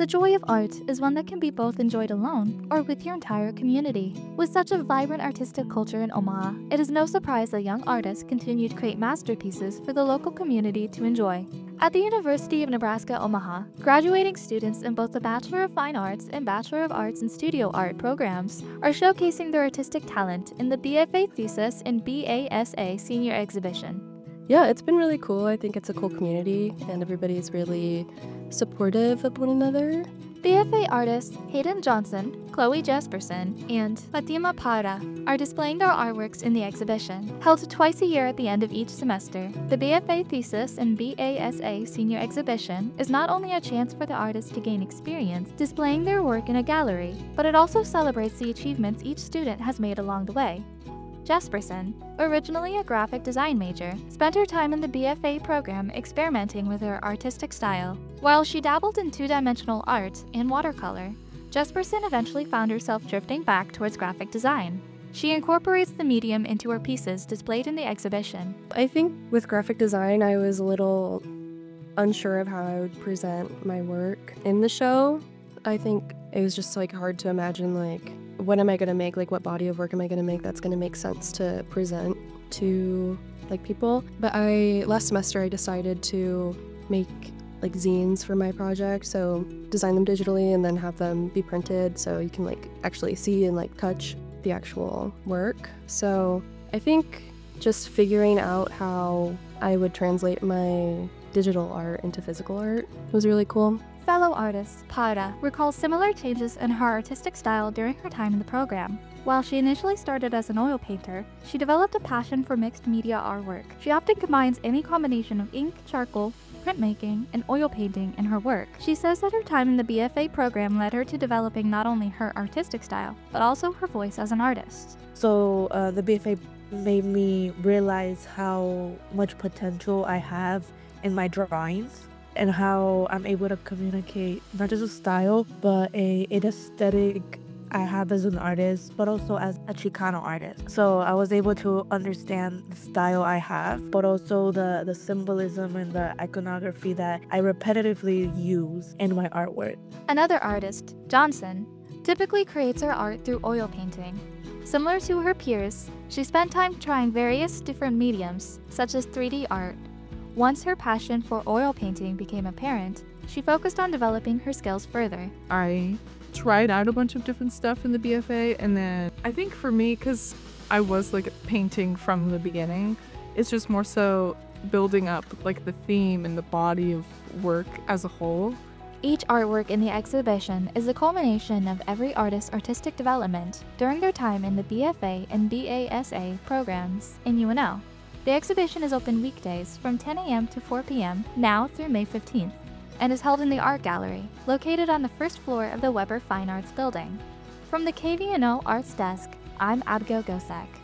The joy of art is one that can be both enjoyed alone or with your entire community. With such a vibrant artistic culture in Omaha, it is no surprise that young artists continue to create masterpieces for the local community to enjoy. At the University of Nebraska Omaha, graduating students in both the Bachelor of Fine Arts and Bachelor of Arts in Studio Art programs are showcasing their artistic talent in the BFA Thesis and BASA Senior Exhibition. Yeah, it's been really cool. I think it's a cool community and everybody's really supportive of one another. BFA artists Hayden Johnson, Chloe Jesperson, and Fatima Para are displaying their artworks in the exhibition. Held twice a year at the end of each semester, the BFA Thesis and BASA Senior Exhibition is not only a chance for the artists to gain experience displaying their work in a gallery, but it also celebrates the achievements each student has made along the way. Jesperson, originally a graphic design major, spent her time in the BFA program experimenting with her artistic style. While she dabbled in two-dimensional art and watercolor, Jesperson eventually found herself drifting back towards graphic design. She incorporates the medium into her pieces displayed in the exhibition. I think with graphic design, I was a little unsure of how I would present my work in the show. I think it was just hard to imagine what am I going to make, what body of work am I going to make that's going to make sense to present to people. But last semester I decided to make zines for my project, so design them digitally and then have them be printed so you can actually see and touch the actual work. So I think just figuring out how I would translate my digital art into physical art was really cool. Fellow artist Para recalls similar changes in her artistic style during her time in the program. While she initially started as an oil painter, she developed a passion for mixed media artwork. She often combines any combination of ink, charcoal, printmaking, and oil painting in her work. She says that her time in the BFA program led her to developing not only her artistic style, but also her voice as an artist. So the BFA made me realize how much potential I have in my drawings, and how I'm able to communicate not just a style, but an aesthetic I have as an artist, but also as a Chicano artist. So I was able to understand the style I have, but also the symbolism and the iconography that I repetitively use in my artwork. Another artist, Johnson, typically creates her art through oil painting. Similar to her peers, she spent time trying various different mediums, such as 3D art. Once her passion for oil painting became apparent, she focused on developing her skills further. I tried out a bunch of different stuff in the BFA, and then I think for me, because I was painting from the beginning, it's just more so building up the theme and the body of work as a whole. Each artwork in the exhibition is a culmination of every artist's artistic development during their time in the BFA and BASA programs in UNL. The exhibition is open weekdays from 10 a.m. to 4 p.m. now through May 15th, and is held in the Art Gallery, located on the first floor of the Weber Fine Arts Building. From the KVNO Arts Desk, I'm Abigail Gosak.